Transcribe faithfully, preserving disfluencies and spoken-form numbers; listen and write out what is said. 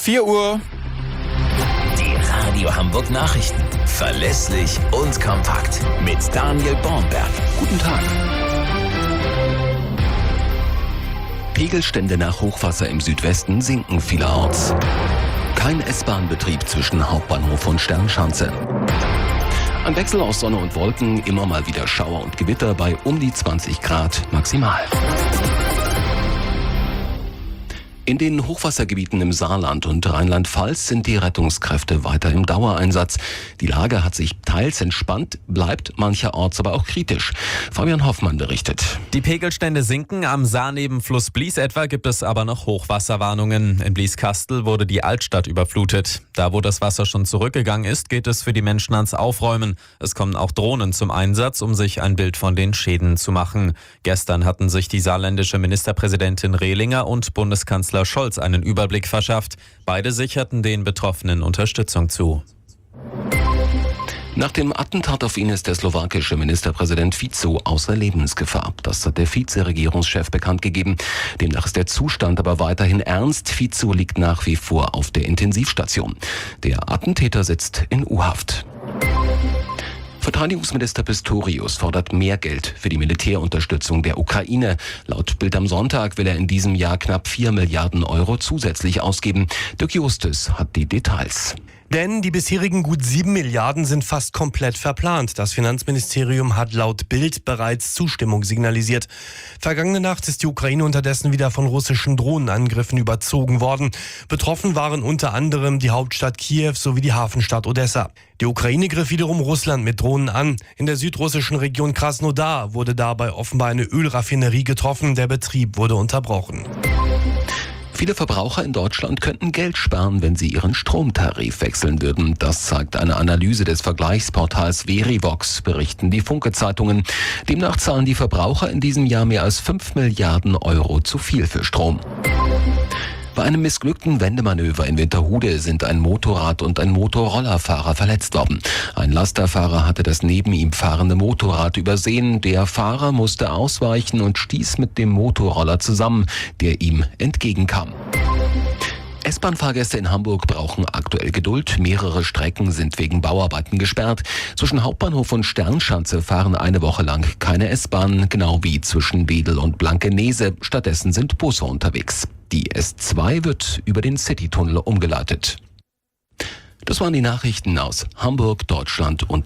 vier Uhr. Die Radio Hamburg Nachrichten. Verlässlich und kompakt. Mit Daniel Bornberg. Guten Tag. Pegelstände nach Hochwasser im Südwesten sinken vielerorts. Kein S-Bahn-Betrieb zwischen Hauptbahnhof und Sternschanze. Ein Wechsel aus Sonne und Wolken, immer mal wieder Schauer und Gewitter bei um die zwanzig Grad maximal. In den Hochwassergebieten im Saarland und Rheinland-Pfalz sind die Rettungskräfte weiter im Dauereinsatz. Die Lage hat sich teils entspannt, bleibt mancherorts aber auch kritisch. Fabian Hoffmann berichtet. Die Pegelstände sinken. Am Saarnebenfluss Blies etwa gibt es aber noch Hochwasserwarnungen. In Blieskastel wurde die Altstadt überflutet. Da, wo das Wasser schon zurückgegangen ist, geht es für die Menschen ans Aufräumen. Es kommen auch Drohnen zum Einsatz, um sich ein Bild von den Schäden zu machen. Gestern hatten sich die saarländische Ministerpräsidentin Rehlinger und Bundeskanzler Scholz einen Überblick verschafft. Beide sicherten den Betroffenen Unterstützung zu. Nach dem Attentat auf ihn ist der slowakische Ministerpräsident Fico außer Lebensgefahr. Das hat der Vizeregierungschef bekannt gegeben. Demnach ist der Zustand aber weiterhin ernst. Fico liegt nach wie vor auf der Intensivstation. Der Attentäter sitzt in U-Haft. Verteidigungsminister Pistorius fordert mehr Geld für die Militärunterstützung der Ukraine. Laut Bild am Sonntag will er in diesem Jahr knapp vier Milliarden Euro zusätzlich ausgeben. Dirk Justus hat die Details. Denn die bisherigen gut sieben Milliarden sind fast komplett verplant. Das Finanzministerium hat laut Bild bereits Zustimmung signalisiert. Vergangene Nacht ist die Ukraine unterdessen wieder von russischen Drohnenangriffen überzogen worden. Betroffen waren unter anderem die Hauptstadt Kiew sowie die Hafenstadt Odessa. Die Ukraine griff wiederum Russland mit Drohnen an. In der südrussischen Region Krasnodar wurde dabei offenbar eine Ölraffinerie getroffen. Der Betrieb wurde unterbrochen. Viele Verbraucher in Deutschland könnten Geld sparen, wenn sie ihren Stromtarif wechseln würden. Das zeigt eine Analyse des Vergleichsportals Verivox, berichten die Funke-Zeitungen. Demnach zahlen die Verbraucher in diesem Jahr mehr als fünf Milliarden Euro zu viel für Strom. Bei einem missglückten Wendemanöver in Winterhude sind ein Motorrad- und ein Motorrollerfahrer verletzt worden. Ein Lasterfahrer hatte das neben ihm fahrende Motorrad übersehen. Der Fahrer musste ausweichen und stieß mit dem Motorroller zusammen, der ihm entgegenkam. S-Bahn-Fahrgäste in Hamburg brauchen aktuell Geduld. Mehrere Strecken sind wegen Bauarbeiten gesperrt. Zwischen Hauptbahnhof und Sternschanze fahren eine Woche lang keine S-Bahn, genau wie zwischen Wedel und Blankenese. Stattdessen sind Busse unterwegs. Die S zwei wird über den Citytunnel umgeleitet. Das waren die Nachrichten aus Hamburg, Deutschland und